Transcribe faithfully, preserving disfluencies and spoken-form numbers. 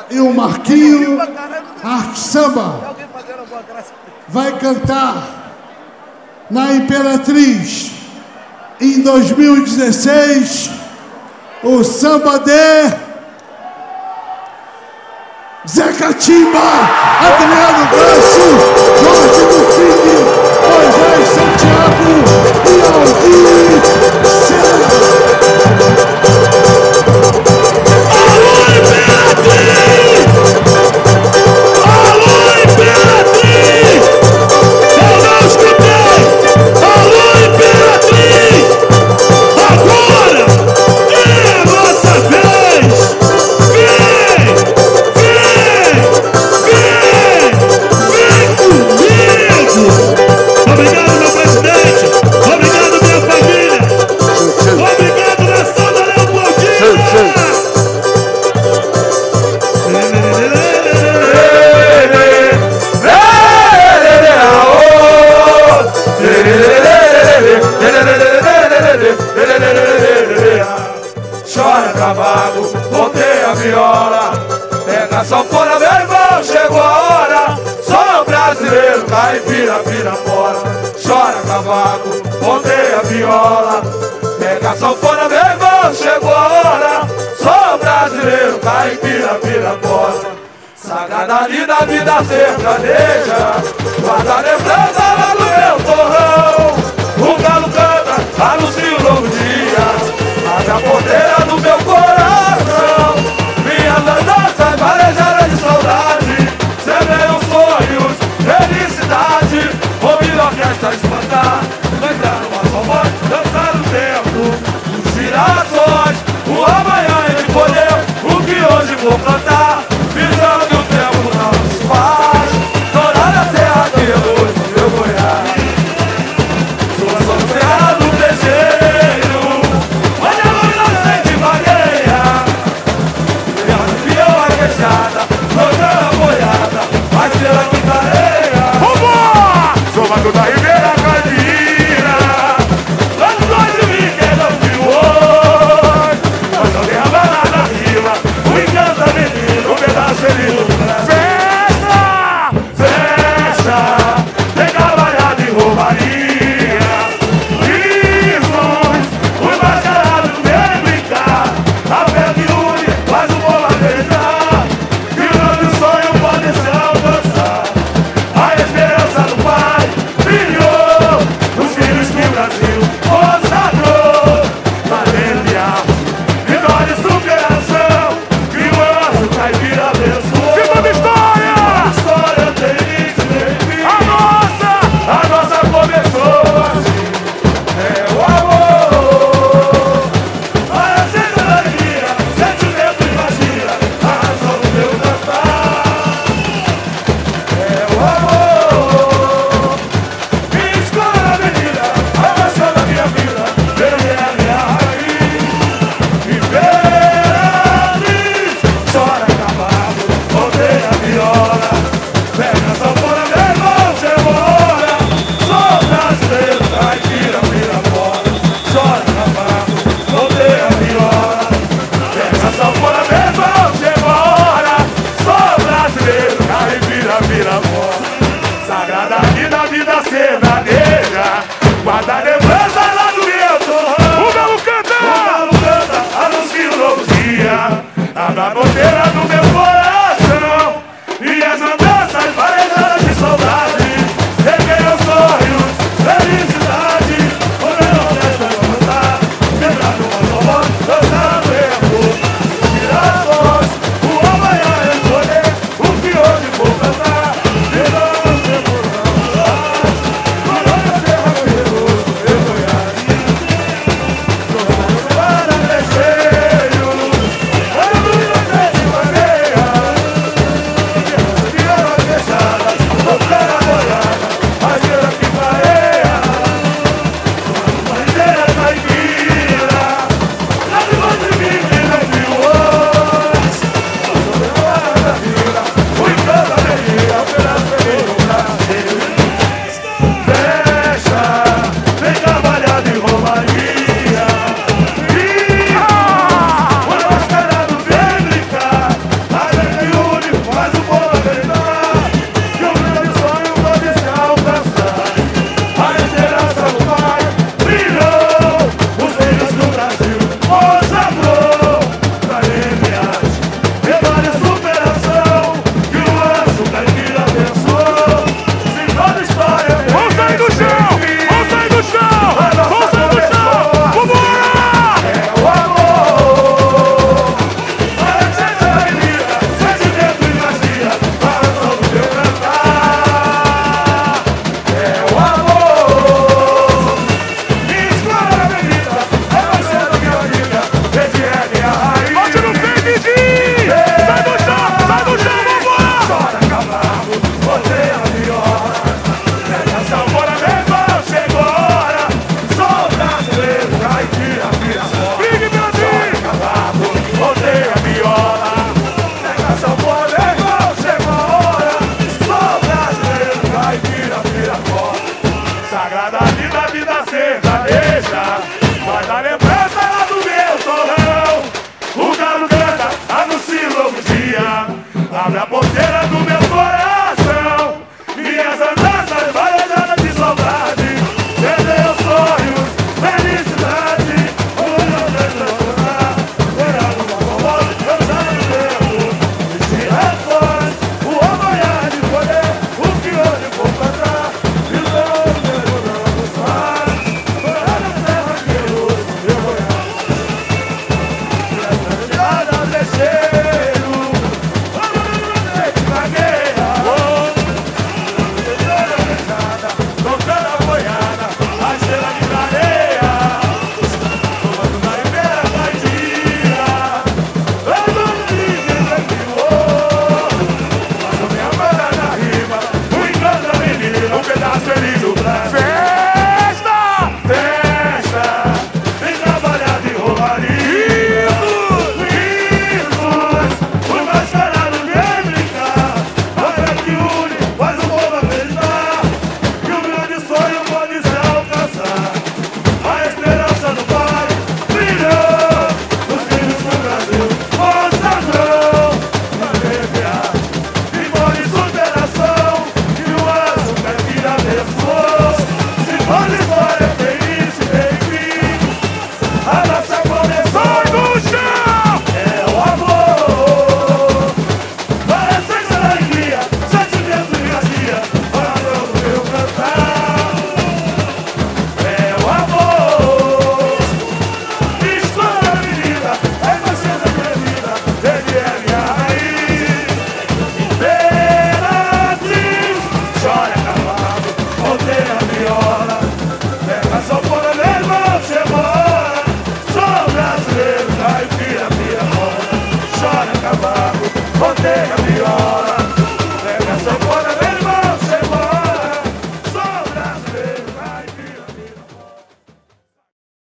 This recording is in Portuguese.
e o Marquinho Arte Samba vai cantar na Imperatriz em dois mil e dezesseis o samba de Zé Catimba, Adriano Gancho, Jorge do Figue, Moisés Santiago e Aldir Sena. Chora cavalo, voltei a viola, pega a sanfona, meu irmão, chegou a hora. Sou brasileiro, caipira, pirapora. Chora cavalo, voltei a viola, pega a sanfona, meu irmão, chegou a hora. Sou brasileiro, caipira, pirapora. Sagrada vida, vida sertaneja, guarda a lembrança lá no meu torrão. O galo canta, anuncia o novo dia, abre a porteira do meu coração. Minhas andanças varejadas de saudade, semeiam sonhos, felicidade. Ouvir a orquestra espantar, cantar uma só voz, dançar o tempo, os girassóis, o amanhã de poder, o que hoje vou plantar. Visão que o tempo não nos faz, dourada a terra que luz no meu Goiás. Sua sonzeira do brejeiro, olha a luz na alegria. Abre a porteira.